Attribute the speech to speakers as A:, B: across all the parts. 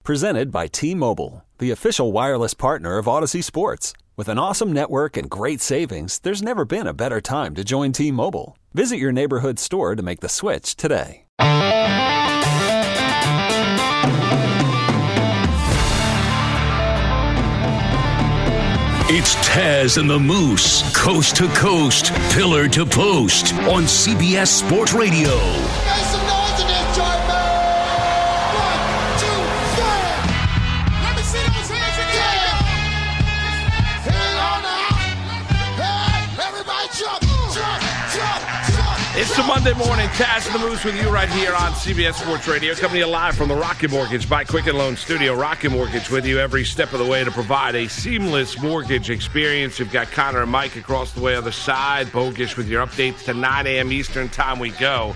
A: Presented by T-Mobile, the official wireless partner of Odyssey Sports. With an awesome network and great savings, there's never been a better time to join T-Mobile. Visit your neighborhood store to make the switch today.
B: It's Taz and the Moose, coast to coast, pillar to post on CBS Sports Radio.
C: Make some noise in this joint, man! 1, 2, 3! Let me see those hands again! Hang on now! Hey, everybody jump, jump, jump, jump!
D: It's the Monday morning Taz and the Moose with you right here on CBS Sports Radio, coming to you live from the Rocket Mortgage by Quicken Loan Studio. Rocket Mortgage with you every step of the way to provide a seamless mortgage experience. You've got Connor and Mike across the way on the side. Bogish with your updates to 9 a.m. Eastern time we go.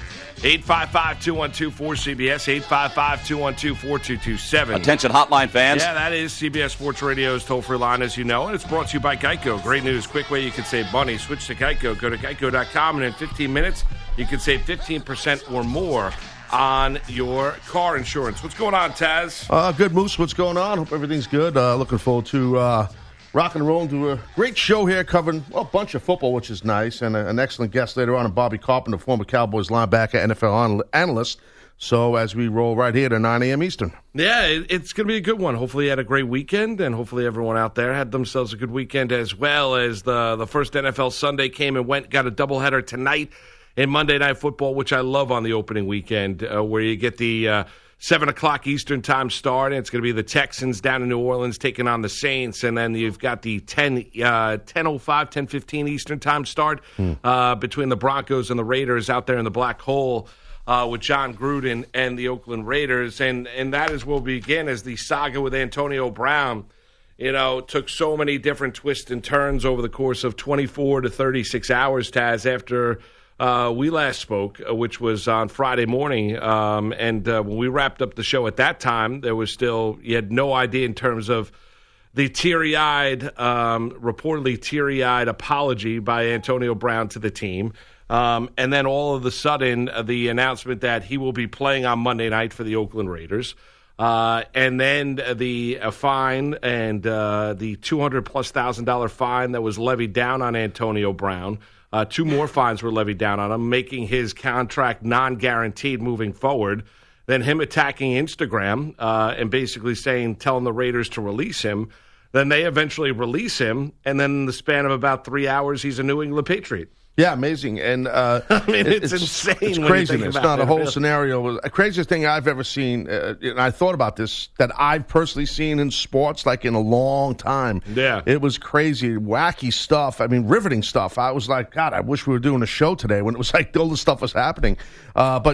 D: 855-212-4CBS, 855-212-4227.
E: Attention hotline fans.
D: Yeah, that is CBS Sports Radio's toll-free line, as you know, and it's brought to you by Geico. Great news, quick way you can save money. Switch to Geico. Go to geico.com, and in 15 minutes, you can save 15% or more on your car insurance. What's going on, Taz?
F: Good, Moose. What's going on? Hope everything's good. Looking forward to rock and roll and do a great show here covering a bunch of football, which is nice, and an excellent guest later on, Bobby Carpenter, former Cowboys linebacker, NFL analyst. So as we roll right here to 9 a.m. Eastern.
D: Yeah, it's going to be a good one. Hopefully you had a great weekend, and hopefully everyone out there had themselves a good weekend as well, as the first NFL Sunday came and went. Got a doubleheader tonight in Monday Night Football, which I love on the opening weekend, where you get the 7 o'clock Eastern time start, and it's going to be the Texans down in New Orleans taking on the Saints, and then you've got the 10:15 Eastern time start between the Broncos and the Raiders out there in the black hole with John Gruden and the Oakland Raiders, and that is where we begin as the saga with Antonio Brown, took so many different twists and turns over the course of 24 to 36 hours, Taz, after we last spoke, which was on Friday morning, and when we wrapped up the show at that time, there was still, you had no idea in terms of the reportedly teary-eyed apology by Antonio Brown to the team, and then all of a sudden, the announcement that he will be playing on Monday night for the Oakland Raiders, and then the fine and the $200,000+ fine that was levied down on Antonio Brown. 2 more fines were levied down on him, making his contract non-guaranteed moving forward. Then him attacking Instagram and basically telling the Raiders to release him. Then they eventually release him, and then in the span of about 3 hours, he's a New England Patriot.
F: Yeah, amazing. And
D: I mean, it's insane.
F: It's
D: when
F: craziness.
D: You think
F: It's not
D: about
F: a whole
D: it.
F: scenario. The craziest thing I've ever seen, and I thought about this, that I've personally seen in sports, like in a long time.
D: Yeah.
F: It was crazy, wacky stuff. I mean, riveting stuff. I was like, God, I wish we were doing a show today when it was like all this stuff was happening. But,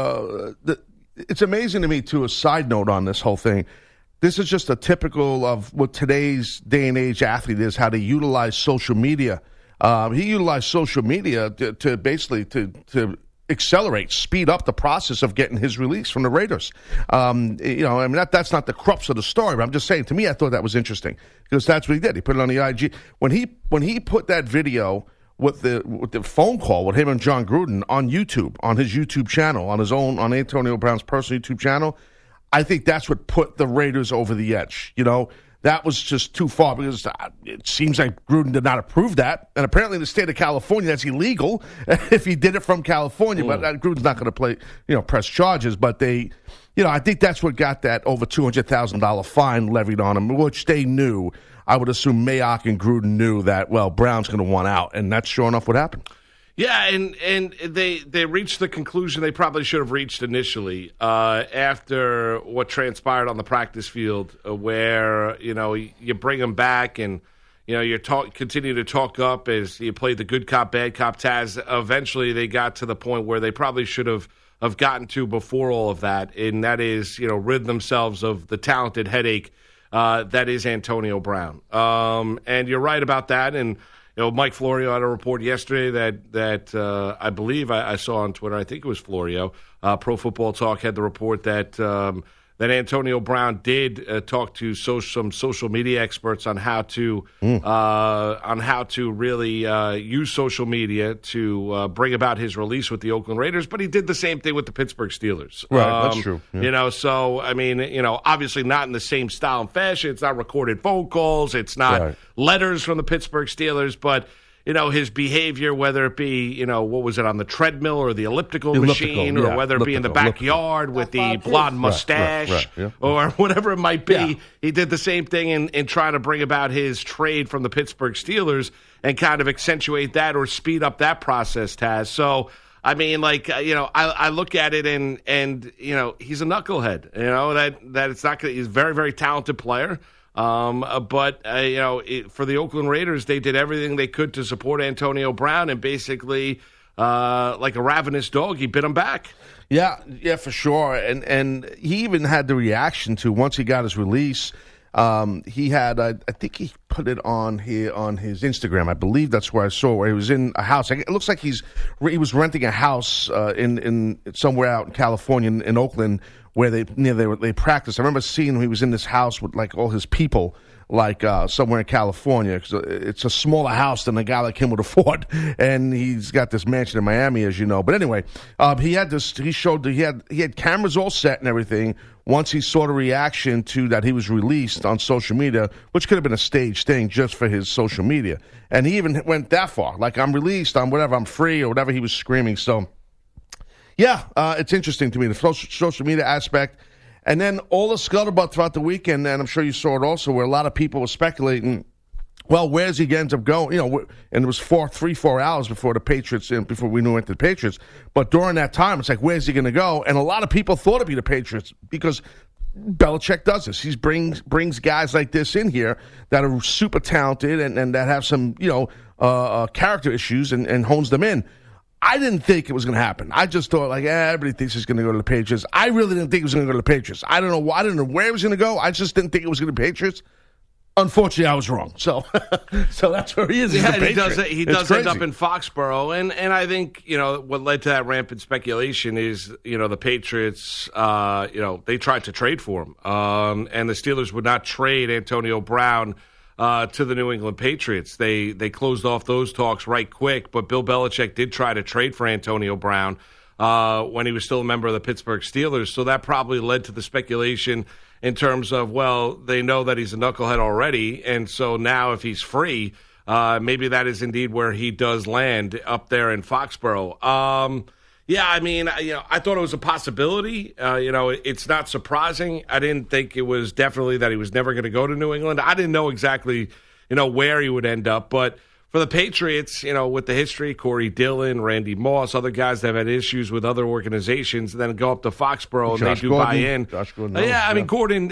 F: it's amazing to me, too, a side note on this whole thing. This is just a typical of what today's day and age athlete is, how they utilize social media. He utilized social media to basically to accelerate, speed up the process of getting his release from the Raiders. That's not the crux of the story, but I'm just saying, to me, I thought that was interesting because that's what he did. He put it on the IG. When he put that video with the phone call with him and John Gruden on YouTube, on his YouTube channel, on Antonio Brown's personal YouTube channel, I think that's what put the Raiders over the edge, That was just too far because it seems like Gruden did not approve that. And apparently in the state of California, that's illegal if he did it from California. But Gruden's not going to press charges. But I think that's what got that over $200,000 fine levied on him, which they knew. I would assume Mayock and Gruden knew that, Brown's going to want out. And that's sure enough what happened.
D: Yeah, and they reached the conclusion they probably should have reached initially after what transpired on the practice field, where you bring them back and you continue to talk up as you play the good cop bad cop. Taz. Eventually, they got to the point where they probably should have gotten to before all of that, and that is rid themselves of the talented headache that is Antonio Brown. And you're right about that, and. Mike Florio had a report yesterday that I believe I saw on Twitter. I think it was Florio. Pro Football Talk had the report that that Antonio Brown did talk to some social media experts on how to really use social media to bring about his release with the Oakland Raiders. But he did the same thing with the Pittsburgh Steelers.
F: Right, that's true. Yeah.
D: You know, so I mean, you know, obviously not in the same style and fashion. It's not recorded phone calls. It's not letters from the Pittsburgh Steelers, but. You know, his behavior, whether it be, you know, what was it, on the treadmill or the elliptical machine, or whether it be in the backyard with the blonde mustache or whatever it might be. He did the same thing in trying to bring about his trade from the Pittsburgh Steelers and kind of accentuate that or speed up that process, Taz. So, I mean, like, you know, I look at it and you know, he's a knucklehead. You know, that it's not he's a very, very talented player. But you know, for the Oakland Raiders, they did everything they could to support Antonio Brown, and basically, like a ravenous dog, he bit him back.
F: Yeah, for sure. And he even had the reaction to once he got his release. He had, I think he put it on here on his Instagram. I believe that's where I saw where he was in a house. It looks like he was renting a house in somewhere out in California, in Oakland, where they practiced. I remember seeing him. He was in this house with like all his people, like somewhere in California. Cause it's a smaller house than a guy like him would afford, and he's got this mansion in Miami, as you know. But anyway, he had this. He showed that he had cameras all set and everything. Once he saw the reaction to that he was released on social media, which could have been a staged thing just for his social media, and he even went that far, like I'm released, I'm whatever, I'm free, or whatever he was screaming. So. Yeah, it's interesting to me, the social media aspect. And then all the scuttlebutt throughout the weekend, and I'm sure you saw it also, where a lot of people were speculating, well, where's he ends up going? You know, and it was 4 hours before the Patriots, before we knew it went to the Patriots. But during that time, it's like, where's he going to go? And a lot of people thought it'd be the Patriots because Belichick does this. He brings guys like this in here that are super talented and that have some, you know, character issues and hones them in. I didn't think it was going to happen. I just thought, like, everybody thinks he's going to go to the Patriots. I really didn't think he was going to go to the Patriots. I don't know why. I didn't know where he was going to go. I just didn't think it was going to be Patriots. Unfortunately, I was wrong. So that's where he is.
D: Yeah, he does end up in Foxborough. And I think, you know, what led to that rampant speculation is, you know, the Patriots, you know, they tried to trade for him. And the Steelers would not trade Antonio Brown to the New England Patriots. They closed off those talks right quick, but Bill Belichick did try to trade for Antonio Brown when he was still a member of the Pittsburgh Steelers. So that probably led to the speculation in terms of, well, they know that he's a knucklehead already, and so now if he's free, maybe that is indeed where he does land up there in Foxborough. Yeah, I mean, you know, I thought it was a possibility. You know, it's not surprising. I didn't think it was definitely that he was never going to go to New England. I didn't know exactly, you know, where he would end up. But for the Patriots, you know, with the history, Corey Dillon, Randy Moss, other guys that have had issues with other organizations, and then go up to Foxborough and they do buy in.
F: Josh Gordon.
D: I mean, Gordon,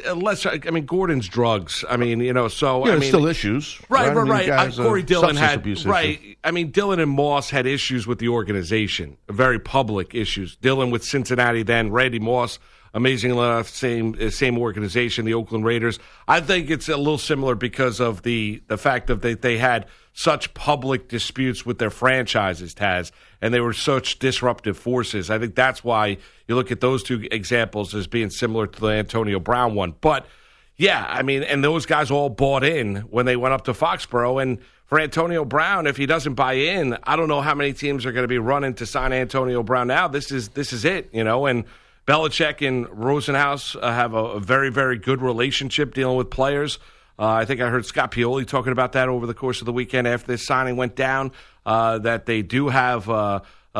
D: Gordon's drugs. I mean, you know, so
F: yeah,
D: I mean,
F: still issues.
D: Right.
F: Guys,
D: Corey Dillon had
F: right.
D: I mean, Dillon and Moss had issues with the organization, very public issues. Dillon with Cincinnati, then Randy Moss. Amazingly enough, same organization, the Oakland Raiders. I think it's a little similar because of the fact that they had such public disputes with their franchises, Taz, and they were such disruptive forces. I think that's why you look at those two examples as being similar to the Antonio Brown one. But, yeah, I mean, and those guys all bought in when they went up to Foxborough. And for Antonio Brown, if he doesn't buy in, I don't know how many teams are going to be running to sign Antonio Brown now. This is it, you know, and Belichick and Rosenhaus have a very, very good relationship dealing with players. I think I heard Scott Pioli talking about that over the course of the weekend after this signing went down, that they do have a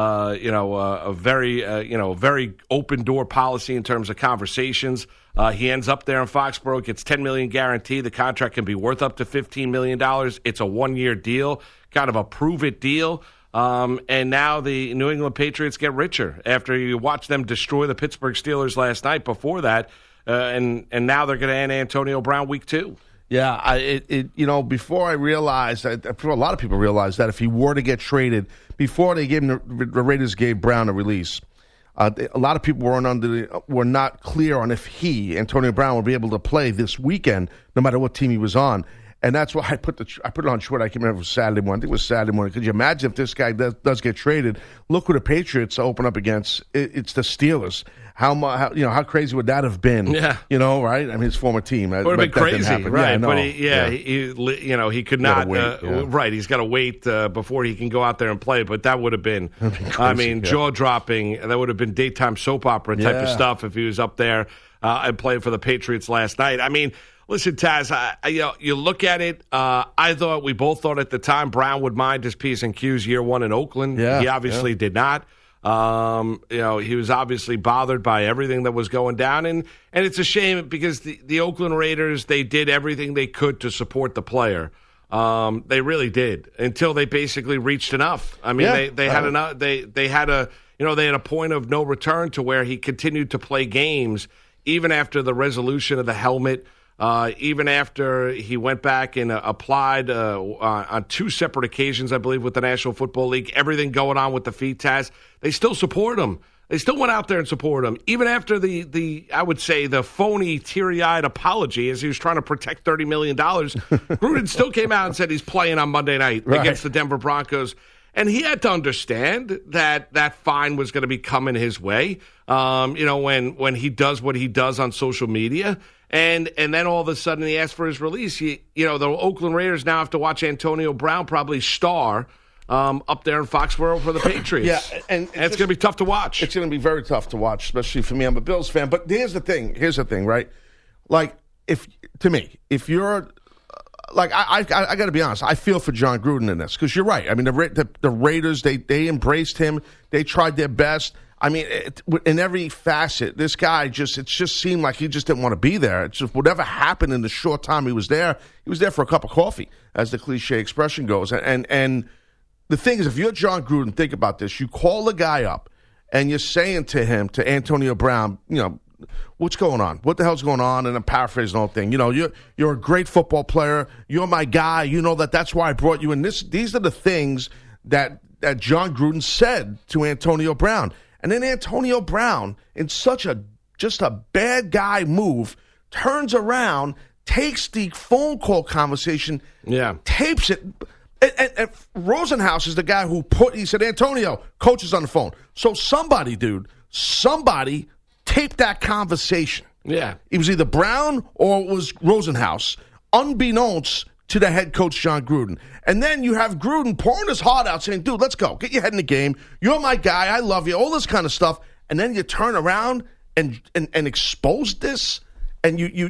D: very open door policy in terms of conversations. He ends up there in Foxborough, gets $10 million guarantee. The contract can be worth up to $15 million. It's a 1-year deal, kind of a prove-it deal. And now the New England Patriots get richer after you watch them destroy the Pittsburgh Steelers last night before that. And now they're going to end Antonio Brown week 2.
F: Yeah, before I realized, before a lot of people realized that if he were to get traded, before they gave him the Raiders gave Brown a release, a lot of people were not clear on if Antonio Brown, would be able to play this weekend, no matter what team he was on. And that's why I put it on Twitter. I can't remember if it was Saturday morning. I think it was Saturday morning. Could you imagine if this guy does get traded? Look who the Patriots open up against. It's the Steelers. how crazy would that have been?
D: Yeah.
F: Right? I mean, his former team.
D: Would have been crazy, right?
F: Yeah, no,
D: but he could not. Right, he's got to wait before he can go out there and play. But that would have been, crazy, jaw dropping. That would have been daytime soap opera type of stuff if he was up there and playing for the Patriots last night. I mean, listen, Taz, you look at it. We both thought at the time Brown would mind his P's and Q's year one in Oakland.
F: Yeah,
D: he obviously did not. He was obviously bothered by everything that was going down, and it's a shame because the Oakland Raiders, they did everything they could to support the player. They really did until they basically reached enough. I mean, they had enough. They had a point of no return to where he continued to play games even after the resolution of the helmet. Even after he went back and applied on two separate occasions, I believe, with the National Football League, everything going on with the feet test, they still support him. They still went out there and supported him. Even after I would say, the phony, teary-eyed apology as he was trying to protect $30 million, Gruden still came out and said he's playing on Monday night against the Denver Broncos. And he had to understand that fine was going to be coming his way, when he does what he does on social media. And then all of a sudden he asked for his release. The Oakland Raiders now have to watch Antonio Brown probably star up there in Foxborough for the Patriots.
F: Yeah, and
D: it's going to be tough to watch.
F: It's going to be very tough to watch, especially for me. I'm a Bills fan. But here's the thing, right? Like, if you're like, I got to be honest, I feel for John Gruden in this because you're right. I mean, the Raiders, they embraced him. They tried their best. I mean, in every facet, this guy it just seemed like he just didn't want to be there. It's just whatever happened in the short time he was there for a cup of coffee, as the cliche expression goes. And the thing is, if you're John Gruden, think about this. You call the guy up and you're saying to him, to Antonio Brown, what's going on? What the hell's going on? And I'm paraphrasing the whole thing. You're a great football player. You're my guy. You know that's why I brought you in. These are the things that John Gruden said to Antonio Brown. And then Antonio Brown, in such just a bad guy move, turns around, takes the phone call conversation, tapes it. And Rosenhaus is the guy who he said, Antonio, coach is on the phone. So somebody taped that conversation.
D: Yeah.
F: It was either Brown or it was Rosenhaus, unbeknownst to the head coach, John Gruden. And then you have Gruden pouring his heart out saying, dude, let's go. Get your head in the game. You're my guy. I love you. All this kind of stuff. And then you turn around and expose this and you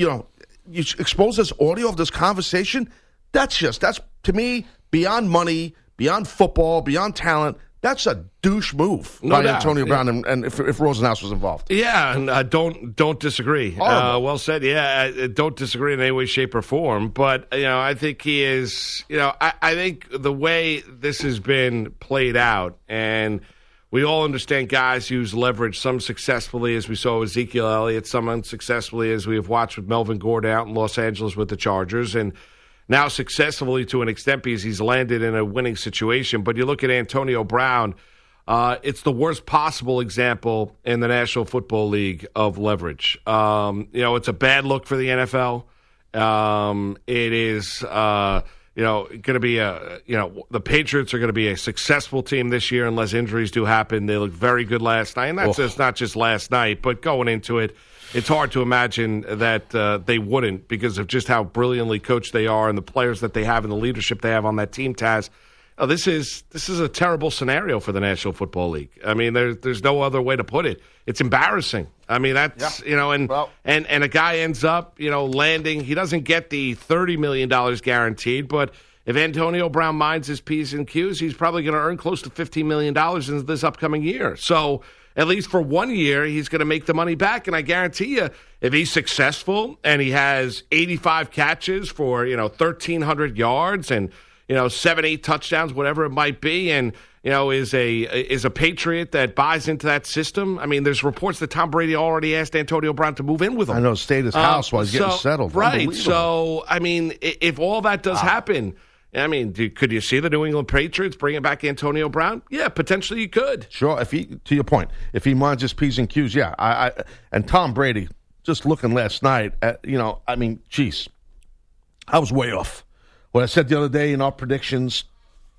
F: expose this audio of this conversation. That's to me, beyond money, beyond football, beyond talent. That's a douche move by Antonio Brown, and if Rosenhaus was involved.
D: Yeah, and don't disagree. Well said. Yeah, don't disagree in any way, shape, or form. But I think he is. I think the way this has been played out, and we all understand guys use leverage. Some successfully, as we saw with Ezekiel Elliott. Some unsuccessfully, as we have watched with Melvin Gordon out in Los Angeles with the Chargers, and now successfully to an extent because he's landed in a winning situation. But you look at Antonio Brown, it's the worst possible example in the National Football League of leverage. It's a bad look for the NFL. It is, going to be the Patriots are going to be a successful team this year unless injuries do happen. They looked very good last night, and that's not just last night, but going into it, it's hard to imagine that they wouldn't because of just how brilliantly coached they are and the players that they have and the leadership they have on that team, Taz. This is a terrible scenario for the National Football League. I mean, there's no other way to put it. It's embarrassing. I mean, that's, and a guy ends up, landing. He doesn't get the $30 million guaranteed, but if Antonio Brown minds his P's and Q's, he's probably going to earn close to $15 million in this upcoming year. So at least for 1 year, he's going to make the money back. And I guarantee you, if he's successful and he has 85 catches for, 1,300 yards and, 7-8 touchdowns, whatever it might be, and, is a Patriot that buys into that system. I mean, there's reports that Tom Brady already asked Antonio Brown to move in with him.
F: I know, stay at his house while he's getting settled.
D: Right. So, I mean, if all that does happen, I mean, could you see the New England Patriots bringing back Antonio Brown? Yeah, potentially you could.
F: Sure. To your point, if he minds his P's and Q's, yeah. And Tom Brady, just looking last night at, I mean, geez, I was way off. What I said the other day in our predictions,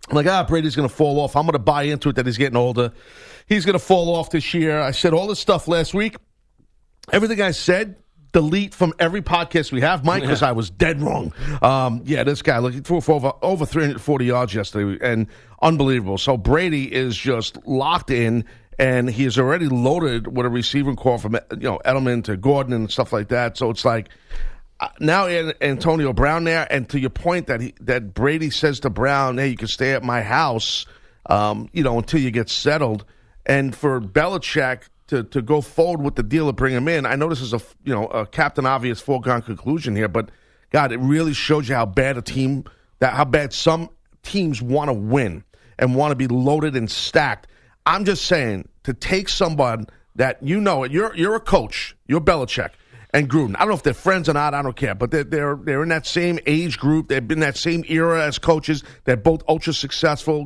F: I'm like, Brady's going to fall off. I'm going to buy into it that he's getting older. He's going to fall off this year. I said all this stuff last week. Everything I said, delete from every podcast we have, Mike, because I was dead wrong. This guy looking for over 340 yards yesterday, and unbelievable. So Brady is just locked in, and he is already loaded with a receiving core from Edelman to Gordon and stuff like that. So it's like now Antonio Brown there, and to your point that Brady says to Brown, "Hey, you can stay at my house, until you get settled." And for Belichick to go forward with the deal to bring him in, I know this is a Captain Obvious foregone conclusion here, but God, it really shows you how bad some teams want to win and want to be loaded and stacked. I'm just saying, to take someone that you're a coach, you're Belichick and Gruden. I don't know if they're friends or not, I don't care, but they're in that same age group. They've been in that same era as coaches. They're both ultra successful,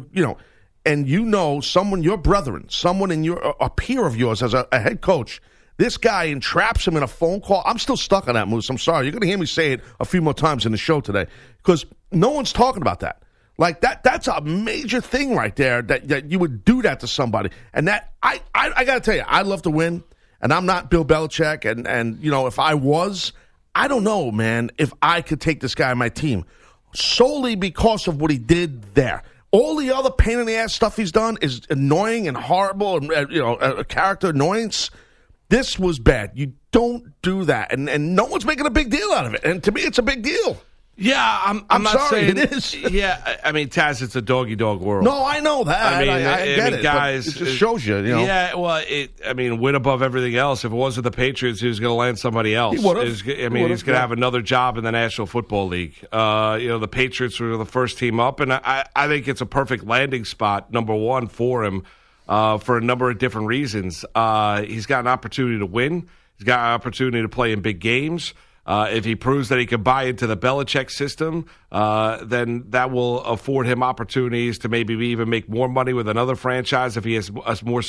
F: and someone, your brethren, someone a peer of yours as a head coach, this guy entraps him in a phone call. I'm still stuck on that, Moose. I'm sorry. You're going to hear me say it a few more times in the show today because no one's talking about that. Like that's a major thing right there that you would do that to somebody. And that I got to tell you, I love to win, and I'm not Bill Belichick. And if I was, I don't know, man, if I could take this guy on my team solely because of what he did there. All the other pain in the ass stuff he's done is annoying and horrible, and a character annoyance. This was bad. You don't do that, and no one's making a big deal out of it. And to me, it's a big deal.
D: Yeah, I'm not
F: sorry,
D: saying
F: it is.
D: Yeah, I mean, Taz, it's a dog world.
F: No, I know that. I get it.
D: Guys,
F: it just shows you.
D: Yeah, well, win above everything else. If it wasn't the Patriots, he was going to land somebody else.
F: He would have.
D: He's going to have another job in the National Football League. The Patriots were the first team up, and I think it's a perfect landing spot, number one, for him for a number of different reasons. He's got an opportunity to win. He's got an opportunity to play in big games. If he proves that he can buy into the Belichick system, then that will afford him opportunities to maybe even make more money with another franchise if he has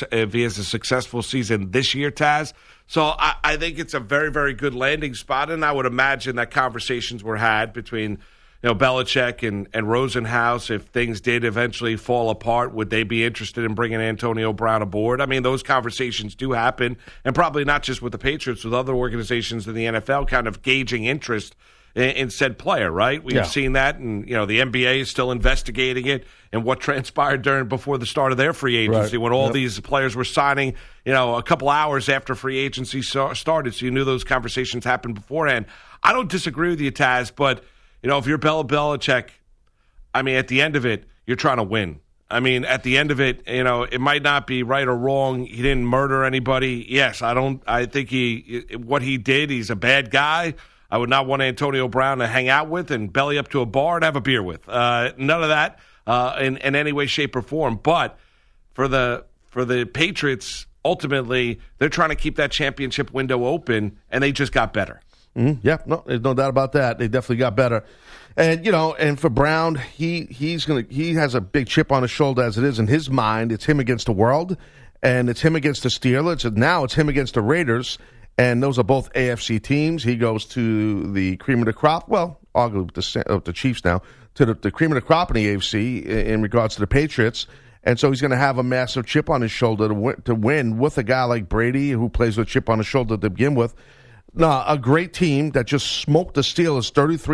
D: a successful season this year, Taz. So I think it's a very, very good landing spot, and I would imagine that conversations were had between Belichick and Rosenhaus. If things did eventually fall apart, would they be interested in bringing Antonio Brown aboard? I mean, those conversations do happen, and probably not just with the Patriots, with other organizations in the NFL kind of gauging interest in said player, right? We've seen that, and the NBA is still investigating it and what transpired before the start of their free agency, when all these players were signing, a couple hours after free agency started, so you knew those conversations happened beforehand. I don't disagree with you, Taz, but if you're Belichick, I mean, at the end of it, you're trying to win. I mean, at the end of it, it might not be right or wrong. He didn't murder anybody. Yes, I think what he did, he's a bad guy. I would not want Antonio Brown to hang out with and belly up to a bar and have a beer with. None of that in any way, shape, or form. But for the Patriots, ultimately, they're trying to keep that championship window open, and they just got better.
F: Mm-hmm. Yeah, no, there's no doubt about that. They definitely got better, and and for Brown, he has a big chip on his shoulder as it is in his mind. It's him against the world, and it's him against the Steelers, and now it's him against the Raiders, and those are both AFC teams. He goes to the cream of the crop. Well, arguably the Chiefs now to the cream of the crop in the AFC in regards to the Patriots. And so he's going to have a massive chip on his shoulder to win with a guy like Brady, who plays with a chip on his shoulder to begin with. No, a great team that just smoked the Steelers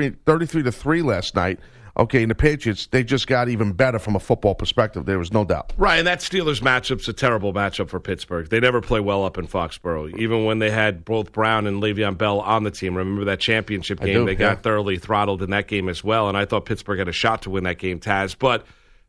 F: 33-3 last night. Okay, and the Patriots, they just got even better from a football perspective. There was no doubt.
D: Right, and that Steelers matchup's a terrible matchup for Pittsburgh. They never play well up in Foxborough, even when they had both Brown and Le'Veon Bell on the team. Remember that championship game? They got thoroughly throttled in that game as well, and I thought Pittsburgh had a shot to win that game, Taz. But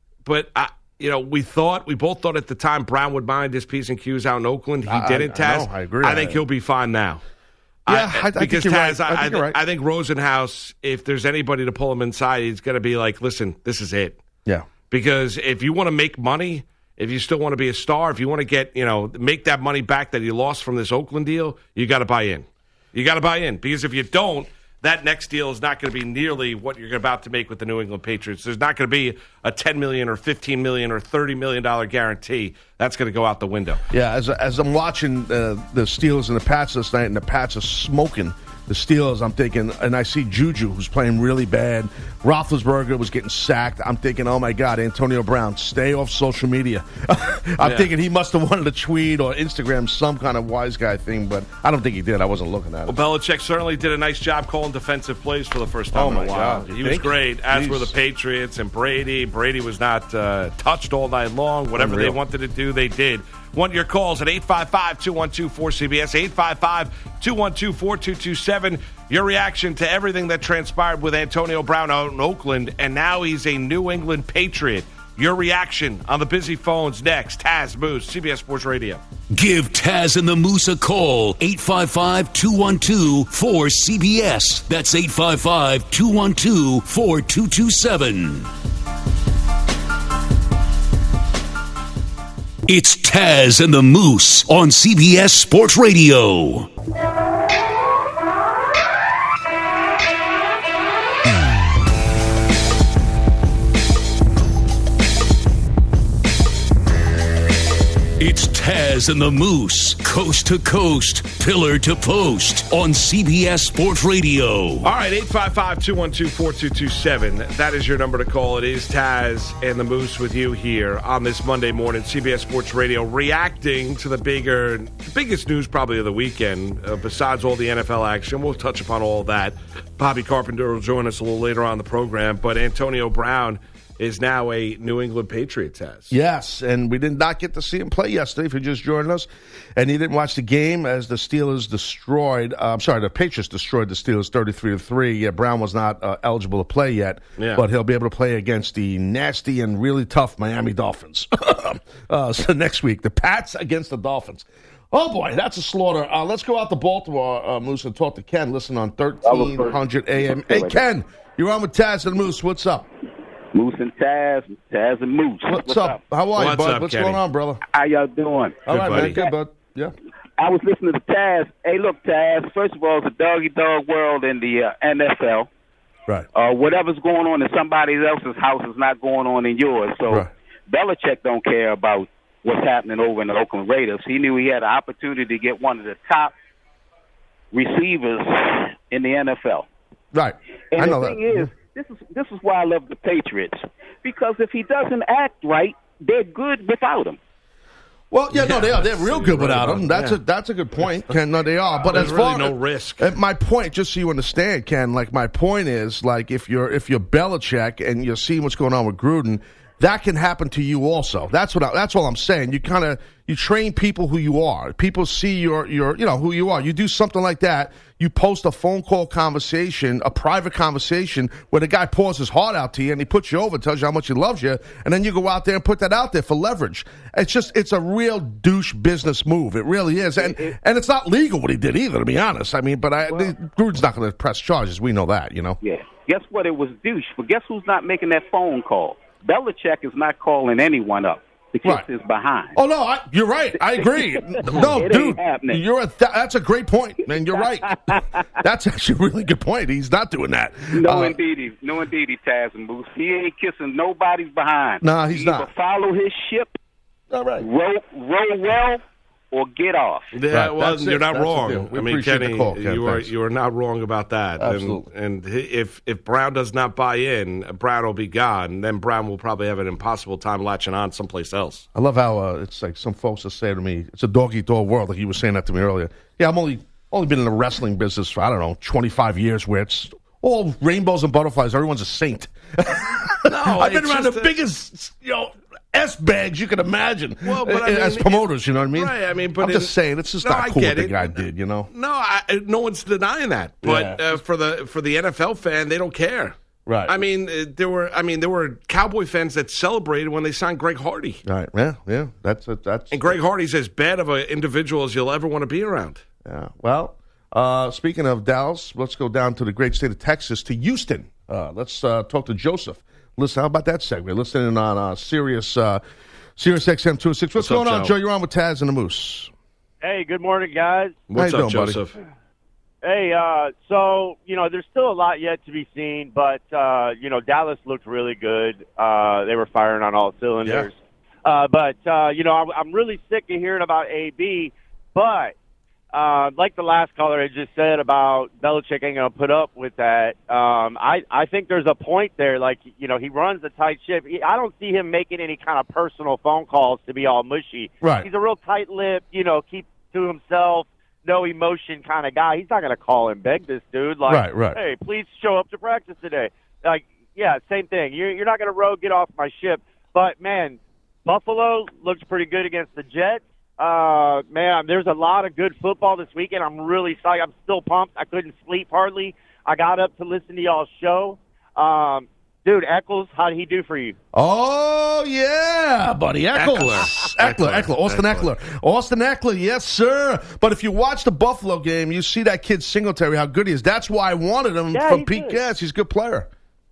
D: we both thought at the time Brown would mind his P's and Q's out in Oakland. He didn't, Taz.
F: I agree.
D: I think he'll be fine now.
F: Yeah, I think you're
D: Taz,
F: right.
D: I think Rosenhaus, if there's anybody to pull him inside, he's going to be like, listen, this is it.
F: Yeah.
D: Because if you want to make money, if you still want to be a star, if you want to get, make that money back that you lost from this Oakland deal, you got to buy in. You got to buy in. Because if you don't, that next deal is not going to be nearly what you're about to make with the New England Patriots. There's not going to be a $10 million or $15 million or $30 million guarantee. That's going to go out the window.
F: Yeah, as I'm watching the Steelers and the Pats this night, and the Pats are smoking the Steelers, I'm thinking, and I see Juju, who's playing really bad. Roethlisberger was getting sacked. I'm thinking, oh, my God, Antonio Brown, stay off social media. I'm thinking he must have wanted to tweet or Instagram some kind of wise guy thing, but I don't think he did. I wasn't looking at it.
D: Well, Belichick certainly did a nice job calling defensive plays for the first time in a while.
F: God,
D: He was great, as were the Patriots and Brady. Brady was not touched all night long. Whatever they wanted to do, they did. Want your calls at 855-212-4CBS, 855-212-4227. Your reaction to everything that transpired with Antonio Brown out in Oakland, and now he's a New England Patriot. Your reaction on the busy phones next. Taz Moose, CBS Sports Radio.
B: Give Taz and the Moose a call. 855-212-4CBS. That's 855-212-4227. It's Taz and the Moose on CBS Sports Radio. It's Taz and the Moose, coast to coast, pillar to post on CBS Sports Radio.
D: All right, 855-212-4227. That is your number to call. It is Taz and the Moose with you here on this Monday morning, CBS Sports Radio, reacting to the biggest news probably of the weekend, besides all the NFL action. We'll touch upon all that. Bobby Carpenter will join us a little later on in the program, but Antonio Brown is now a New England Patriot, Taz.
F: Yes, and we did not get to see him play yesterday, if you just joined us. And he didn't watch the game as the Patriots destroyed the Steelers 33-3. Yeah, Brown was not eligible to play yet, but he'll be able to play against the nasty and really tough Miami Dolphins. So next week, the Pats against the Dolphins. Oh, boy, that's a slaughter. Let's go out to Baltimore, Moose, and talk to Ken. Listen on 1300 AM. Hey, Ken, you're on with Taz and Moose. What's up?
E: Moose and Taz and Moose.
F: What's up? How are you, bud? What's
D: Kenny?
F: going on, brother?
E: How y'all doing?
F: All right,
D: buddy.
F: man. Good, bud. Yeah.
E: I was listening to Taz. Hey, look, Taz, first of all, it's a dog-eat-dog world in the NFL.
F: Right.
E: Whatever's going on in somebody else's house is not going on in yours. So
F: Right.
E: Belichick don't care about what's happening over in the Oakland Raiders. He knew he had an opportunity to get one of the top receivers in the NFL.
F: Right.
E: And
F: I know
E: the
F: that.
E: thing is, this is why I love the Patriots. Because if he doesn't act right, they're good without him.
F: Well, yeah, no, they are. They're real good without him. That's a good point, Ken. No, they are. But
D: There's
F: as
D: really
F: far
D: no risk.
F: My point, just so you understand, Ken, like my point is, like if you're Belichick and you're seeing what's going on with Gruden, that can happen to you also. That's all I'm saying. You train people who you are. People see your who you are. You do something like that. You post a phone call conversation, a private conversation where the guy pours his heart out to you and he puts you over, tells you how much he loves you, and then you go out there and put that out there for leverage. It's a real douche business move. It really is. And it's not legal what he did either, to be honest. I mean, but Gruden's not going to press charges. We know that,
E: Yeah. Guess what? It was douche. But guess who's not making that phone call? Belichick is not calling anyone up to kiss his behind.
F: Oh, no, you're right. I agree. No,
E: It
F: dude,
E: ain't happening.
F: that's a great point, man. You're right. That's actually a really good point. He's not doing that.
E: No, indeedy, Taz and Moose. He ain't kissing nobody's behind.
F: Nah, he's not.
E: Either follow his ship,
F: All right.
E: row well, or get off.
D: Yeah,
F: Right,
D: well,
F: that's
D: you're
F: it.
D: not
F: That's the
D: wrong.
F: deal. We
D: I mean,
F: appreciate
D: Kenny,
F: the call, Ken. Thanks.
D: you are not wrong about that.
F: Absolutely.
D: And if Brown does not buy in, Brown will be gone. Then Brown will probably have an impossible time latching on someplace else.
F: I love how it's like some folks will say to me, it's a dog-eat-dog world, like you were saying that to me earlier. Yeah, I'm only been in the wrestling business for, 25 years, where it's all rainbows and butterflies. Everyone's a saint.
D: No,
F: I've been
D: it's
F: around the
D: just
F: biggest, S-bags you can imagine.
D: Well, but I mean,
F: as promoters, you know what I mean?
D: Right, I mean, but
F: I'm just saying, it's just not cool what the guy did, you know?
D: No, no one's denying that. But for the NFL fan, they don't care.
F: Right.
D: I mean, there were Cowboy fans that celebrated when they signed Greg Hardy.
F: Right. Yeah. That's.
D: And Greg Hardy's as bad of an individual as you'll ever want to be around.
F: Yeah. Well, speaking of Dallas, let's go down to the great state of Texas, to Houston. Let's talk to Joseph. Listen, how about that segment? Listening on Sirius XM 206. What's going on, Joe? You're on with Taz and the Moose.
G: Hey, good morning, guys.
D: What's
F: How you
D: up,
F: doing,
D: Joseph?
F: buddy?
G: Hey, so, there's still a lot yet to be seen, but, Dallas looked really good. They were firing on all cylinders.
F: Yeah.
G: I'm really sick of hearing about AB, but like the last caller had just said about Belichick ain't going to put up with that. I think there's a point there. Like, you know, he runs a tight ship. I don't see him making any kind of personal phone calls to be all mushy.
F: Right.
G: He's a real tight-lipped, you know, keep to himself, no emotion kind of guy. He's not going to call and beg this dude like,
F: right.
G: Hey, please show up to practice today. Like, yeah, same thing. You're not going to get off my ship. But, man, Buffalo looks pretty good against the Jets. Man, there's a lot of good football this weekend. I'm really psyched. I'm still pumped. I couldn't sleep hardly. I got up to listen to y'all's show. Dude, Eccles, how did he do for you?
F: Oh, yeah, buddy. Eckler. Austin Eckler, yes, sir. But if you watch the Buffalo game, you see that kid Singletary, how good he is. That's why I wanted him from Pete Gas. He's a good player.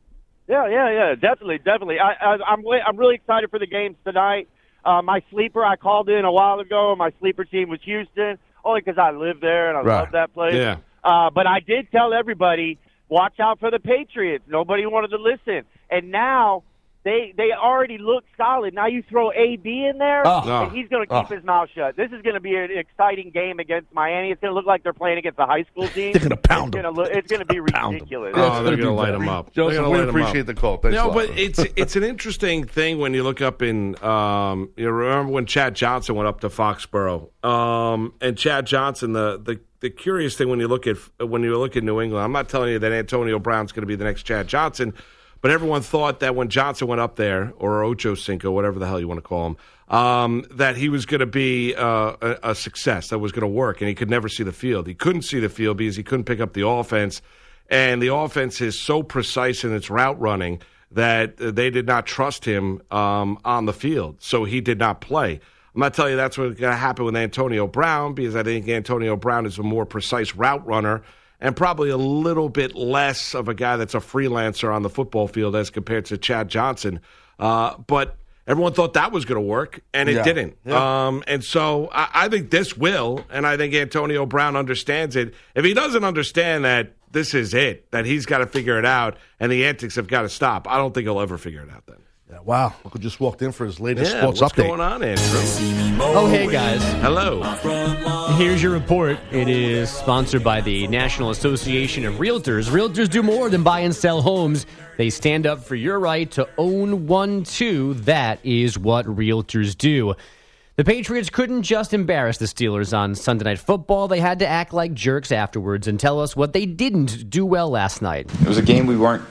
G: Yeah, definitely. I'm really excited for the games tonight. My sleeper, I called in a while ago. My sleeper team was Houston, only because I live there and I love that place.
D: Yeah.
G: But I did tell everybody, watch out for the Patriots. Nobody wanted to listen. And now they already look solid. Now you throw AB in there, and he's going to keep his mouth shut. This is going to be an exciting game against Miami. It's going to look like they're playing against a high school team.
F: They're going to pound them.
G: It's going to be ridiculous.
D: Oh, they're going to light them up.
F: Joseph, we appreciate the call. Thanks a lot.
D: But it's an interesting thing when you look up in you remember when Chad Johnson went up to Foxborough, and Chad Johnson, the curious thing when you look at New England, I'm not telling you that Antonio Brown's going to be the next Chad Johnson, but everyone thought that when Johnson went up there, or Ocho Cinco, whatever the hell you want to call him, that he was going to be a success, that was going to work, and he could never see the field. He couldn't see the field because he couldn't pick up the offense, and the offense is so precise in its route running that they did not trust him on the field, so he did not play. I'm not telling you that's what's going to happen with Antonio Brown, because I think Antonio Brown is a more precise route runner and probably a little bit less of a guy that's a freelancer on the football field as compared to Chad Johnson. But everyone thought that was going to work, and it didn't. Yeah. And so I think this will, and I think Antonio Brown understands it. If he doesn't understand that this is it, that he's got to figure it out, and the antics have got to stop, I don't think he'll ever figure it out then.
F: Wow, Uncle just walked in for his latest sports
D: what's
F: update.
D: What's going on, Andrew?
H: Oh, hey, guys.
D: Hello.
H: Here's your report. It is sponsored by the National Association of Realtors. Realtors do more than buy and sell homes. They stand up for your right to own one, too. That is what realtors do. The Patriots couldn't just embarrass the Steelers on Sunday Night Football. They had to act like jerks afterwards and tell us what they didn't do well last night.
I: It was a game we weren't...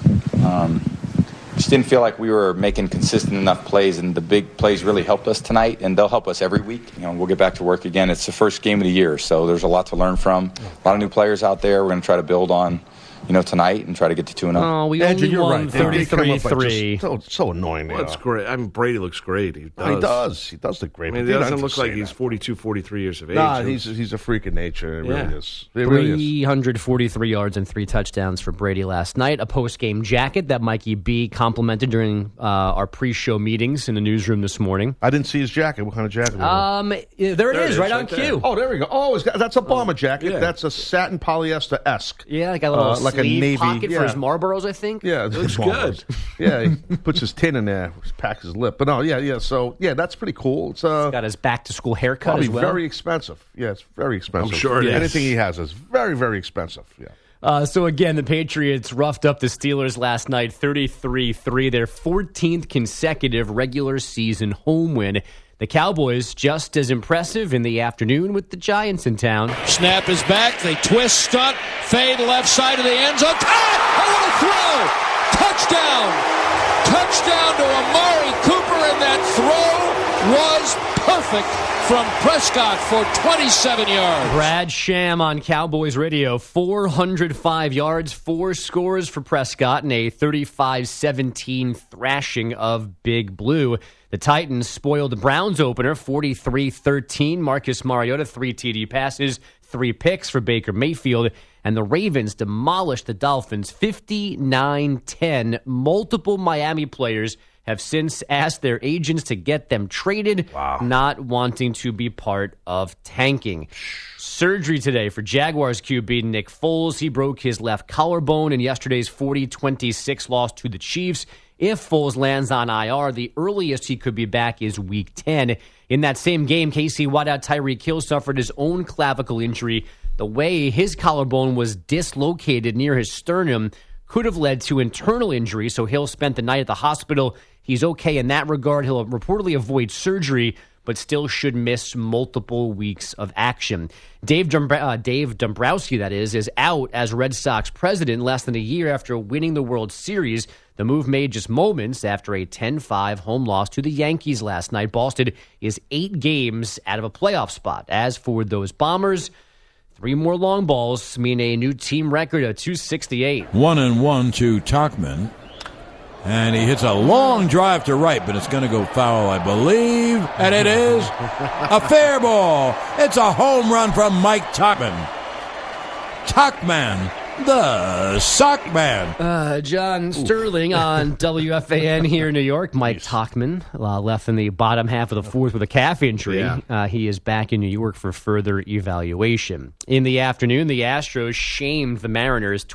I: just didn't feel like we were making consistent enough plays, and the big plays really helped us tonight, and they'll help us every week. You know, we'll get back to work again. It's the first game of the year, so there's a lot to learn from. A lot of new players out there. We're going to try to build on, tonight and try to get to 2-0.
H: Oh, we
F: Andrew,
H: only won 33-3.
F: So annoying.
D: Well, that's great. I mean, Brady looks great. He does.
F: He does look great.
D: I mean, he doesn't look like he's 42, 43 years of age.
F: Nah, he's a freak of nature. It really is. It really is.
H: 343 yards and 3 touchdowns for Brady last night. A post-game jacket that Mikey B complimented during our pre-show meetings in the newsroom this morning.
F: I didn't see his jacket. What kind of jacket?
H: There it is, right on cue.
F: Oh, there we go. Oh, that's a bomber jacket.
D: Yeah.
F: That's a satin polyester-esque.
H: Yeah, like a little
F: like a navy
H: pocket for his Marlboros, I think.
F: Yeah,
D: it looks good.
F: Yeah, he puts his tin in there, packs his lip. But no, yeah. So that's pretty cool. It's
H: got his back-to-school haircut as well.
F: Very expensive. Yeah, it's very expensive.
D: I'm sure it is.
F: Anything he has is very, very expensive. Yeah.
H: So again, the Patriots roughed up the Steelers last night, 33-3, their 14th consecutive regular season home win. The Cowboys just as impressive in the afternoon with the Giants in town.
J: Snap is back. They twist, stunt, fade left side of the end zone. A little throw. Touchdown. Touchdown to Amari Cooper, and that throw was perfect from Prescott for 27 yards.
H: Brad Sham on Cowboys Radio, 405 yards, 4 scores for Prescott, and a 35-17 thrashing of Big Blue. The Titans spoiled the Browns opener, 43-13. Marcus Mariota, 3 TD passes, 3 picks for Baker Mayfield. And the Ravens demolished the Dolphins, 59-10. Multiple Miami players have since asked their agents to get them traded, not wanting to be part of tanking. Surgery today for Jaguars QB Nick Foles. He broke his left collarbone in yesterday's 40-26 loss to the Chiefs. If Foles lands on IR, the earliest he could be back is Week 10. In that same game, KC wideout Tyreek Hill suffered his own clavicle injury. The way his collarbone was dislocated near his sternum could have led to internal injury, so Hill spent the night at the hospital. He's okay in that regard. He'll reportedly avoid surgery, but still should miss multiple weeks of action. Dave Dombrowski, that is out as Red Sox president less than a year after winning the World Series. The move made just moments after a 10-5 home loss to the Yankees last night. Boston is 8 games out of a playoff spot. As for those Bombers, 3 more long balls mean a new team record of 268.
K: 1-1 to Tachman. And he hits a long drive to right, but it's going to go foul, I believe. And it is a fair ball. It's a home run from Mike Tachman. Tachman, the sock man.
H: John Sterling on WFAN here in New York. Mike Tachman left in the bottom half of the fourth with a calf injury.
D: Yeah.
H: He is back in New York for further evaluation. In the afternoon, the Astros shamed the Mariners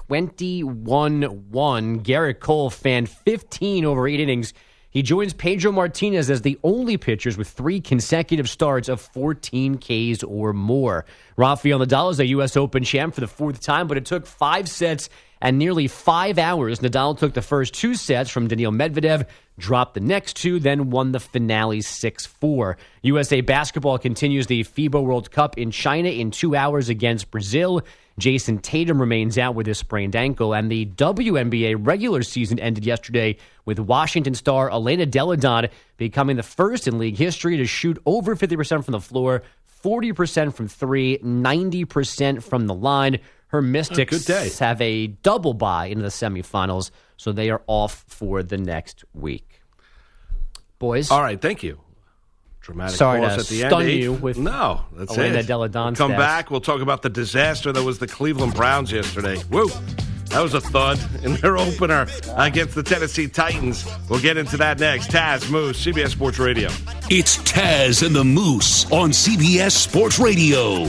H: 21-1. Garrett Cole fanned 15 over 8 innings. He joins Pedro Martinez as the only pitchers with 3 consecutive starts of 14 Ks or more. Rafael Nadal is a U.S. Open champ for the 4th time, but it took 5 sets and nearly 5 hours. Nadal took the first 2 sets from Daniil Medvedev, dropped the next 2, then won the finale 6-4. USA Basketball continues the FIBA World Cup in China in 2 hours against Brazil. Jason Tatum remains out with his sprained ankle, and the WNBA regular season ended yesterday with Washington star Elena Delle Donne becoming the first in league history to shoot over 50% from the floor, 40% from 3, 90% from the line. Her Mystics have a double bye into the semifinals, so they are off for the next week. Boys.
D: All right, thank you. Dramatic
H: Sorry
D: pause
H: to
D: at the
H: stun
D: end.
H: you with
D: no, that's
H: Elena
D: it.
H: Delle Donne
D: Come
H: stats.
D: back. We'll talk about the disaster that was the Cleveland Browns yesterday. Woo! That was a thud in their opener against the Tennessee Titans. We'll get into that next. Taz, Moose, CBS Sports Radio.
B: It's Taz and the Moose on CBS Sports Radio.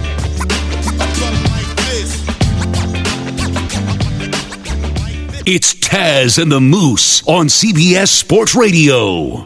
B: It's Taz and the Moose on CBS Sports Radio.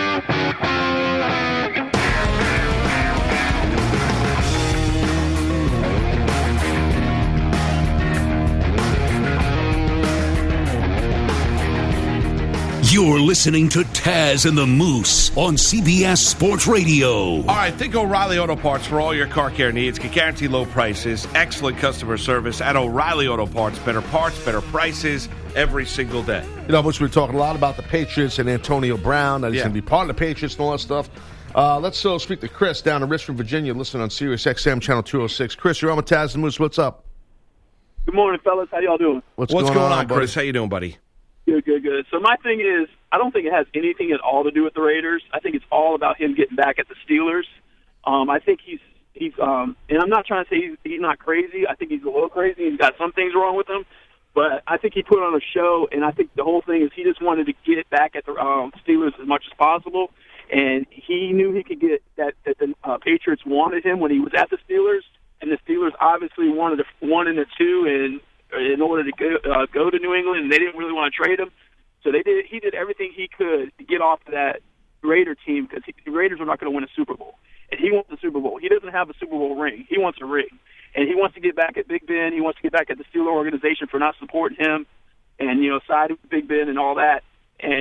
B: You're listening to Taz and the Moose on CBS Sports Radio.
D: All right, think O'Reilly Auto Parts for all your car care needs. Can guarantee low prices, excellent customer service at O'Reilly Auto Parts. Better parts, better prices every single day.
F: You know, Bush, we're talking a lot about the Patriots and Antonio Brown. That he's going to be part of the Patriots and all that stuff. Let's speak to Chris down in Richmond, Virginia, listening on Sirius XM Channel 206. Chris, you're on with Taz and Moose. What's up?
L: Good morning, fellas. How y'all doing?
F: What's
D: going on,
F: buddy?
D: Chris? How you doing, buddy?
L: Good. So my thing is, I don't think it has anything at all to do with the Raiders. I think it's all about him getting back at the Steelers. I think he's and I'm not trying to say he's not crazy. I think he's a little crazy. He's got some things wrong with him, but I think he put on a show, and I think the whole thing is he just wanted to get back at the Steelers as much as possible, and he knew he could get that the Patriots wanted him when he was at the Steelers, and the Steelers obviously wanted a 1 and a 2, and in order to go to New England, and they didn't really want to trade him. So he did everything he could to get off that Raider team because the Raiders are not going to win a Super Bowl. And he wants the Super Bowl. He doesn't have a Super Bowl ring. He wants a ring. And he wants to get back at Big Ben. He wants to get back at the Steeler organization for not supporting him and, siding with Big Ben and all that. And,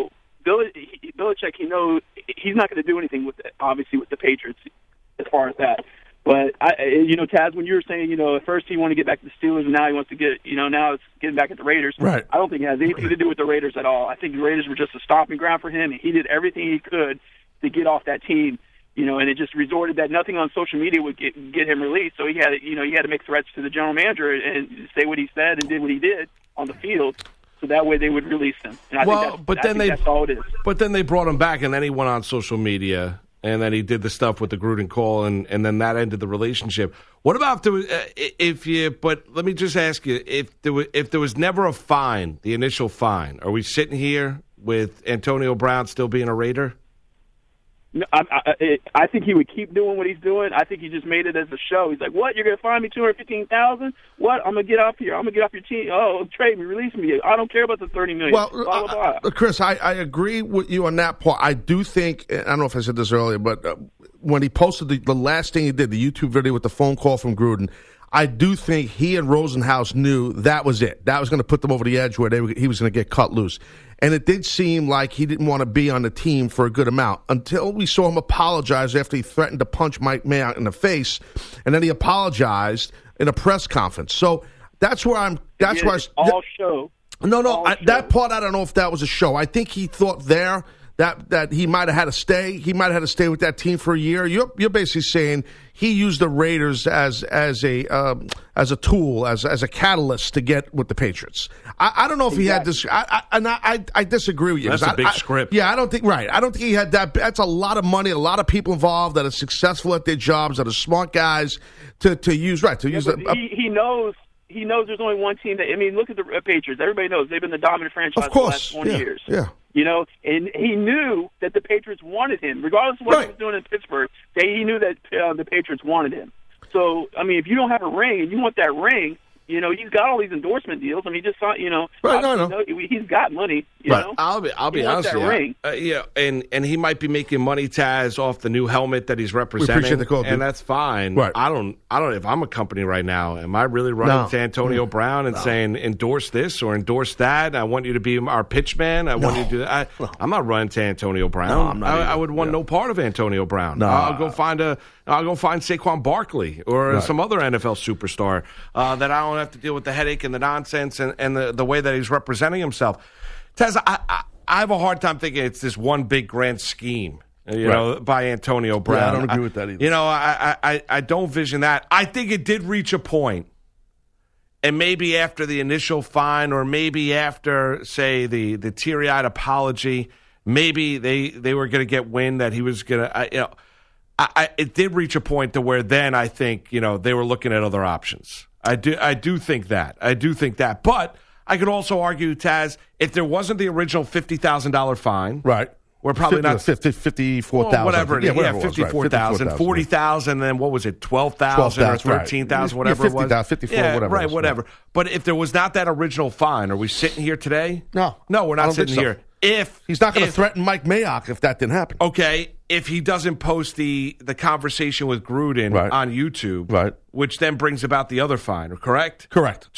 L: Belichick, he's not going to do anything with it, obviously, with the Patriots as far as that. But, Taz, when you were saying, at first he wanted to get back to the Steelers and now he wants to now it's getting back at the Raiders.
F: Right.
L: I don't think it has anything to do with the Raiders at all. I think the Raiders were just a stopping ground for him, and he did everything he could to get off that team, and it just resorted that nothing on social media would get him released. So he had to make threats to the general manager and say what he said and did what he did on the field. So that way they would release him. And I think that's all it is.
D: But then they brought him back, and then he went on social media. And then he did the stuff with the Gruden call, and then that ended the relationship. What about but let me just ask you, if there was never a fine, the initial fine, are we sitting here with Antonio Brown still being a Raider?
L: No, I think he would keep doing what he's doing. I think he just made it as a show. He's like, "What? You're going to fine me $215,000? What? I'm going to get off here. I'm going to get off your team. Oh, trade me, release me. I don't care about the $30 million."
F: Well,
L: blah, blah, blah.
F: Chris, I agree with you on that part. I do think, I don't know if I said this earlier, but when he posted the last thing he did, the YouTube video with the phone call from Gruden, I do think he and Rosenhaus knew that was it. That was going to put them over the edge where he was going to get cut loose. And it did seem like he didn't want to be on the team for a good amount until we saw him apologize after he threatened to punch Mike Mayock in the face, and then he apologized in a press conference. So that's where I'm. That's where
L: all show.
F: No, that part I don't know if that was a show. I think he thought there that he might have had to stay. He might have had to stay with that team for a year. You're basically saying he used the Raiders as a tool, as a catalyst to get with the Patriots. I don't know if he had this. I disagree with you.
D: That's a big script.
F: Yeah, I don't think he had that. That's a lot of money, a lot of people involved that are successful at their jobs, that are smart guys to use. Right to use.
L: He knows. He knows there's only one team that. I mean, look at the Patriots. Everybody knows they've been the dominant franchise for the last 20 years.
F: Yeah.
L: You know, and he knew that the Patriots wanted him, regardless of what he was doing in Pittsburgh. He knew that the Patriots wanted him. So, I mean, if you don't have a ring and you want that ring, you know, he's got all these endorsement deals. I mean, he just saw, you know, he's got money. You know,
D: I'll be honest with you. And he might be making money, Taz, off the new helmet that he's representing.
F: We appreciate the call,
D: and that's fine.
F: Right.
D: I don't. If I'm a company right now, am I really running to Antonio Brown and saying endorse this or endorse that? I want you to be our pitch man. I want you to do that. I'm not running to Antonio Brown.
F: No, I'm not
D: I would want no part of Antonio Brown.
F: No.
D: I'll go find Saquon Barkley or some other NFL superstar that I don't have to deal with the headache and the nonsense and the way that he's representing himself. Taz, I have a hard time thinking it's this one big grand scheme, you know, by Antonio Brown.
F: Yeah, I don't agree with that either.
D: You know, I don't vision that. I think it did reach a point, and maybe after the initial fine or maybe after, say, the teary-eyed apology, maybe they were going to get wind that he was going to, it did reach a point to where then I think, you know, they were looking at other options. I do think that. But I could also argue, Taz, if there wasn't the original $50,000 fine,
F: right?
D: We're probably not
F: 54,000,
D: whatever it is. Yeah, 54,000, 40,000. Then what was it? 12,000 or 13,000, whatever it was.
F: 54,
D: yeah,
F: whatever.
D: Right, whatever. Yeah. But if there was not that original fine, are we sitting here today?
F: No,
D: we're not sitting here. If
F: he's not going to threaten Mike Mayock if that didn't happen.
D: Okay, if he doesn't post the conversation with Gruden on YouTube, which then brings about the other fine, correct?
F: Correct.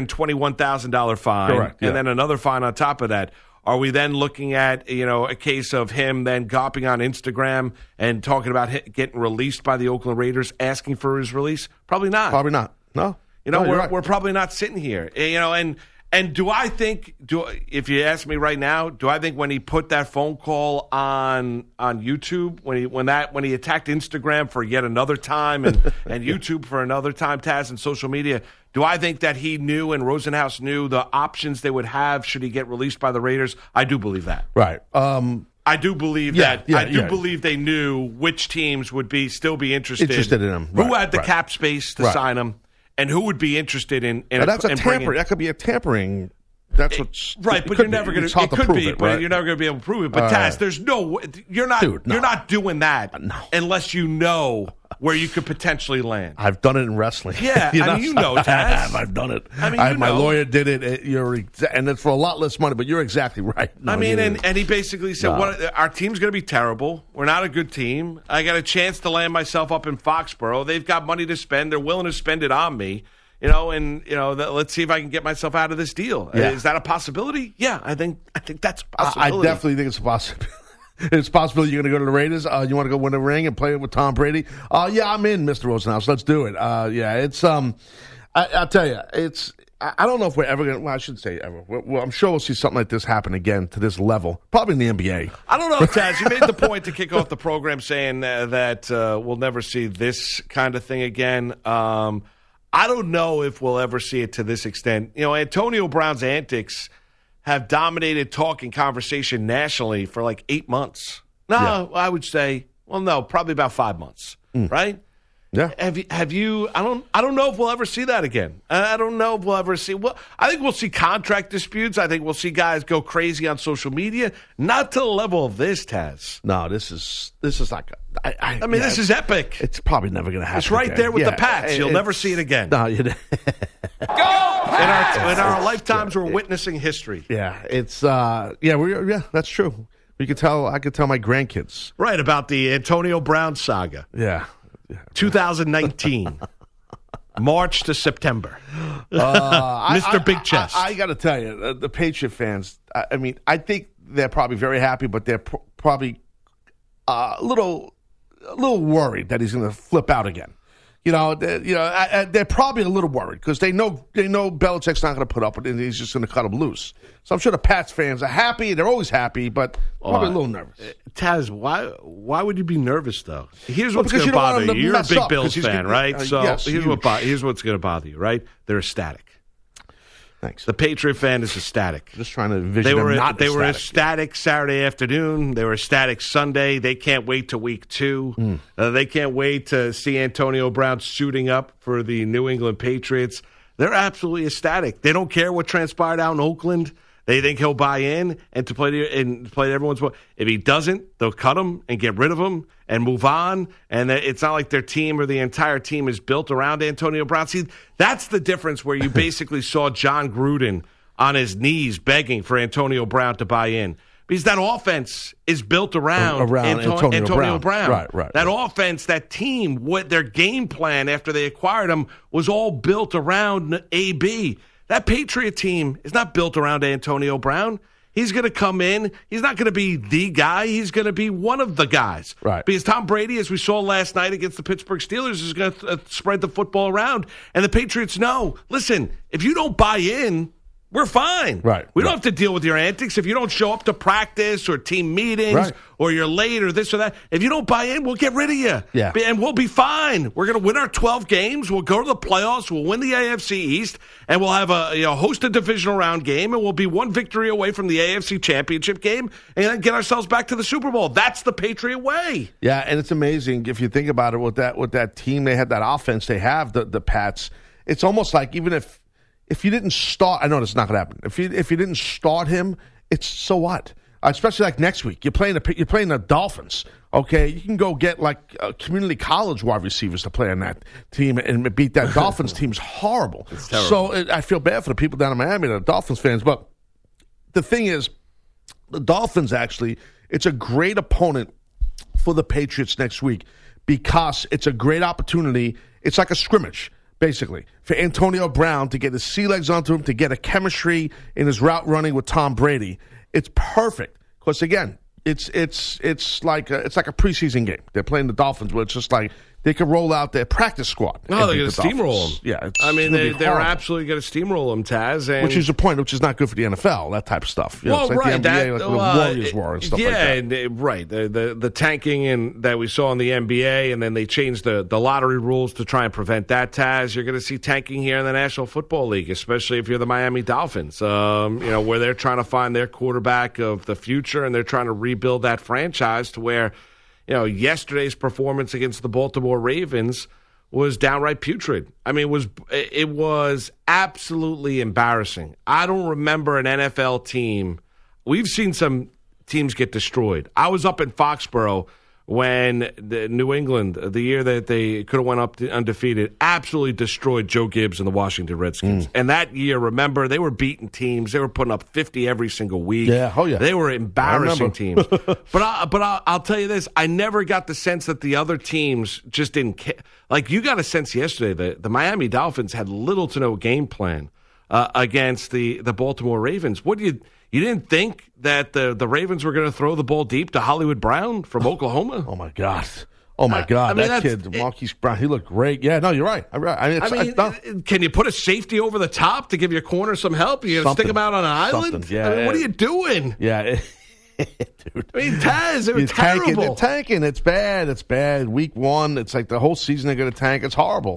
D: $221,000 fine,
F: correct,
D: and then another fine on top of that. Are we then looking at, you know, a case of him then gopping on Instagram and talking about getting released by the Oakland Raiders, asking for his release? Probably not.
F: Probably not. No.
D: You know, we're probably not sitting here. You know, and do I think, if you ask me right now, do I think when he put that phone call on YouTube, when he attacked Instagram for yet another time and YouTube for another time, Taz, and social media, do I think that he knew and Rosenhaus knew the options they would have should he get released by the Raiders? I do believe that.
F: Right.
D: I do believe that. I do believe they knew which teams would still be interested in him. Who had the cap space to sign him. And who would be interested in
F: that's a tampering. That could be a tampering. That's what's
D: right, but you're never going to. It could be, but you're never going to be able to prove it. But Taz, there's no. You're not. Dude, no. You're not doing that unless you know where you could potentially land.
F: I've done it in wrestling.
D: Yeah, you know, Taz.
F: I've done it. My lawyer did it. And it's for a lot less money. But you're exactly right. No,
D: and he basically said, "What? Our team's going to be terrible. We're not a good team. I got a chance to land myself up in Foxborough. They've got money to spend. They're willing to spend it on me." You know, let's see if I can get myself out of this deal. Yeah. Is that a possibility? Yeah, I think that's a possibility.
F: I definitely think it's a possibility. It's a possibility you're going to go to the Raiders. You want to go win a ring and play with Tom Brady? Yeah, I'm in, Mr. Rosenhaus. Let's do it. It's I'll tell you, it's. I don't know if we're ever going to. Well, I shouldn't say ever. Well, I'm sure we'll see something like this happen again to this level. Probably in the NBA.
D: I don't know, Taz. You made the point to kick off the program saying that we'll never see this kind of thing again. I don't know if we'll ever see it to this extent. You know, Antonio Brown's antics have dominated talk and conversation nationally for like 8 months. No, I would say, probably about 5 months, right?
F: Yeah.
D: Have you? I don't know if we'll ever see that again. I don't know if we'll ever see. Well, I think we'll see contract disputes. I think we'll see guys go crazy on social media. Not to the level of this, Taz.
F: No, this is like.
D: This is epic.
F: It's probably never going to happen.
D: It's right
F: again.
D: there with the Pats. You'll never see it again.
F: No, you.
D: Go Pats! In our lifetimes, we're witnessing history.
F: Yeah, it's that's true. I could tell my grandkids.
D: Right, about the Antonio Brown saga.
F: Yeah.
D: 2019. March to September. Mr. Big Chest.
F: I got to tell you, the Patriot fans, I think they're probably very happy, but they're probably a little worried that he's going to flip out again. They're probably a little worried because they know Belichick's not going to put up with it and he's just going to cut him loose. So I'm sure the Pats fans are happy. They're always happy, but probably a little nervous.
D: Taz, why would you be nervous, though? Here's what's going to bother you. You're a big Bills fan, right? Here's what's going to bother you, right? They're ecstatic.
F: Thanks.
D: The Patriot fan is ecstatic.
F: Just trying to envision
D: They were ecstatic Saturday afternoon. They were ecstatic Sunday. They can't wait to week 2. They can't wait to see Antonio Brown suiting up for the New England Patriots. They're absolutely ecstatic. They don't care what transpired out in Oakland. They think he'll buy in and to play everyone's ball. If he doesn't, they'll cut him and get rid of him and move on. And it's not like their team or the entire team is built around Antonio Brown. See, that's the difference where you basically saw John Gruden on his knees begging for Antonio Brown to buy in. Because that offense is built around Antonio Brown.
F: Right.
D: That offense, that team, what their game plan after they acquired him was all built around AB. That Patriot team is not built around Antonio Brown. He's going to come in. He's not going to be the guy. He's going to be one of the guys.
F: Right.
D: Because Tom Brady, as we saw last night against the Pittsburgh Steelers, is going to spread the football around. And the Patriots know, listen, if you don't buy in, we're fine.
F: Right.
D: We don't have to deal with your antics. If you don't show up to practice or team meetings or you're late or this or that, if you don't buy in, we'll get rid of you.
F: Yeah.
D: And we'll be fine. We're going to win our 12 games. We'll go to the playoffs. We'll win the AFC East. And we'll have host a divisional round game. And we'll be one victory away from the AFC Championship game and then get ourselves back to the Super Bowl. That's the Patriot way.
F: Yeah, and it's amazing if you think about it with that team. They had that offense. They have the Pats. It's almost like even if you didn't start, I know this is not going to happen. If you didn't start him, it's so what? Especially like next week, you're playing the Dolphins. Okay, you can go get like community college wide receivers to play on that team and beat that Dolphins team's horrible.
D: It's terrible.
F: So I feel bad for the people down in Miami, the Dolphins fans. But the thing is, the Dolphins actually, it's a great opponent for the Patriots next week because it's a great opportunity. It's like a scrimmage. Basically, for Antonio Brown to get his sea legs onto him, to get a chemistry in his route running with Tom Brady, it's perfect. Because again, it's like a preseason game. They're playing the Dolphins, where it's just like they can roll out their practice squad.
D: No, they're going to steamroll them.
F: Yeah,
D: they're absolutely going to steamroll them, Taz. And
F: which is the point, which is not good for the NFL. That type of stuff. You know, it's like the NBA, like the Warriors were and stuff like that.
D: Yeah, right. The tanking that we saw in the NBA, and then they changed the lottery rules to try and prevent that. Taz, you're going to see tanking here in the National Football League, especially if you're the Miami Dolphins. Where they're trying to find their quarterback of the future, and they're trying to rebuild that franchise to where. Yesterday's performance against the Baltimore Ravens was downright putrid. I mean, it was absolutely embarrassing. I don't remember an NFL team. We've seen some teams get destroyed. I was up in Foxborough when the New England, the year that they could have went up undefeated, absolutely destroyed Joe Gibbs and the Washington Redskins. And that year, remember, they were beating teams. They were putting up 50 every single week.
F: Yeah, oh yeah.
D: They were embarrassing teams. But I'll tell you this. I never got the sense that the other teams just didn't care. Like, you got a sense yesterday that the Miami Dolphins had little to no game plan against the Baltimore Ravens. You didn't think that the Ravens were going to throw the ball deep to Hollywood Brown from Oklahoma?
F: Oh, my God. That kid, Marquise Brown, he looked great. Yeah, no, you're right.
D: Can you put a safety over the top to give your corner some help? You stick him out on an island?
F: Yeah,
D: what are you doing?
F: Yeah, dude.
D: I mean, Taz, it was terrible.
F: They're tanking. It's bad. It's bad. Week 1, it's like the whole season they're going to tank. It's horrible.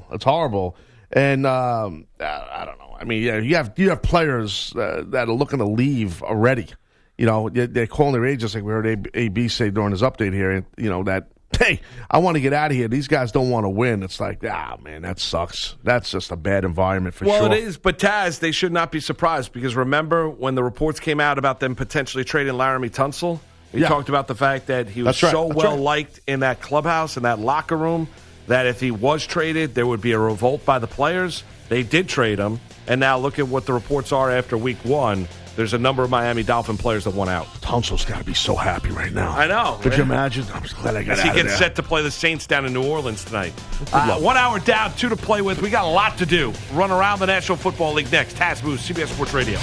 F: And I don't know. I mean, yeah, you have players that are looking to leave already. They're calling their agents, like we heard AB say during his update here. That hey, I want to get out of here. These guys don't want to win. It's like, man, that sucks. That's just a bad environment for sure.
D: Well, it is, but Taz, they should not be surprised because remember when the reports came out about them potentially trading Laramie Tunsil? We talked about the fact that he was liked in that clubhouse, in that locker room, that if he was traded, there would be a revolt by the players. They did trade him, and now look at what the reports are after week 1. There's a number of Miami Dolphin players that want out.
F: Tunsil's got to be so happy right now.
D: I know.
F: Could you imagine? I'm just glad I got out of there.
D: He gets set to play the Saints down in New Orleans tonight. 1 hour down, 2 to play with. We got a lot to do. Run around the National Football League next. Taz Moose, CBS Sports Radio.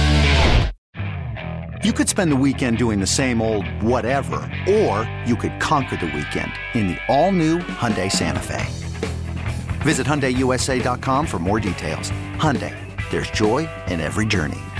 M: You could spend the weekend doing the same old whatever, or you could conquer the weekend in the all-new Hyundai Santa Fe. Visit HyundaiUSA.com for more details. Hyundai, there's joy in every journey.